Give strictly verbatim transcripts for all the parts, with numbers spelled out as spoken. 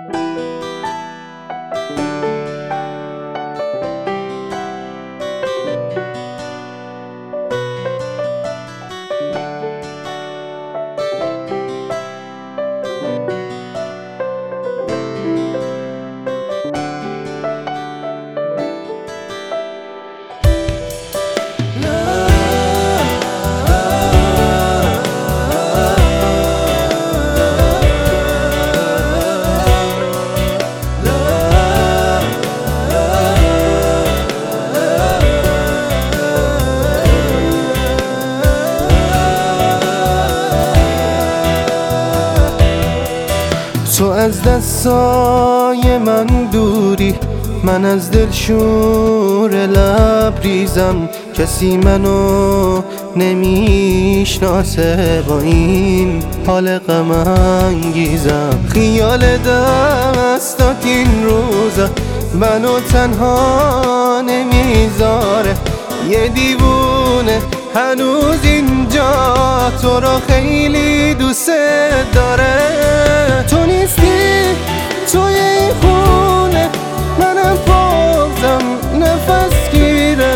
تو از دستای من دوری، من از دل شور لبریزم. کسی منو نمیشناسه با این حال غم انگیزم. خیال دستات این روزا منو تنها نمیذاره. یه دیوونه هنوز اینجا تو رو خیلی دوست داره. تو نیستی توی این خونه، منم بازم نفس گیره.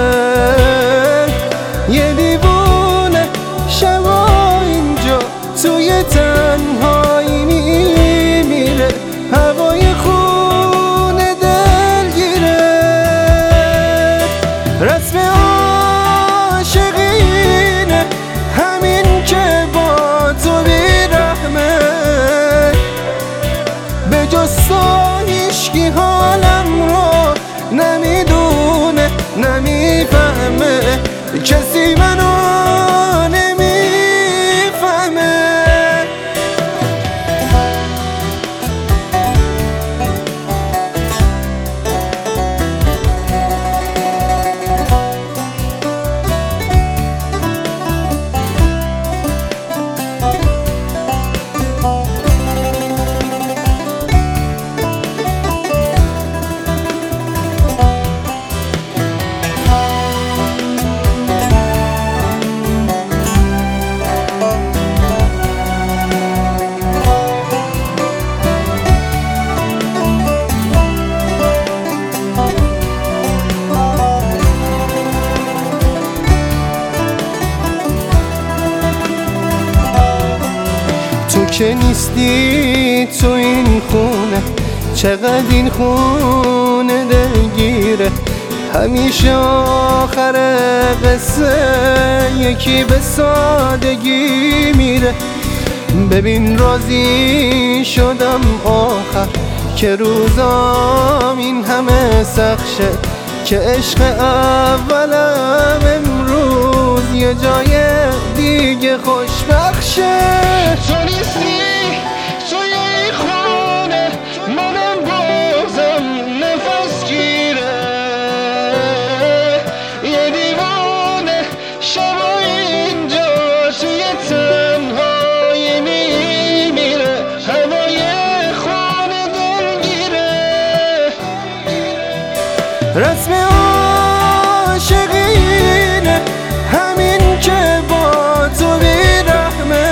یه دیوونه شبا اینجا توی تنهایی میمیره. هوای خونه دلگیره. رسم عاشقینه همین که با تو بیرحمه. به جز تو هیچکی حالم رو نمیدونه نمیفهمه. کسی منو نمیفهمه. تو که نیستی تو این خونه، چقدر این خونه دلگیره. همیشه آخر قصه یکی به سادگی میره. ببین راضی شدم آخر که روزام این همه سخت شه. که عشق اولم امروز یه جای دیگه خوشبخشه. تو نیستی توی این خونه، منم بازم نفس گیره. یه دیوونه شبا اینجا توی تنهایی میمیره. هوای خونه دلگیره. رسم عاشقینه همین که با تو بیرحمه.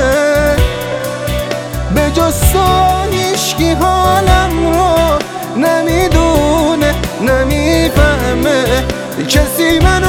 به جز تو هیچکی حالم رو نمیدونه نمیفهمه. کسی من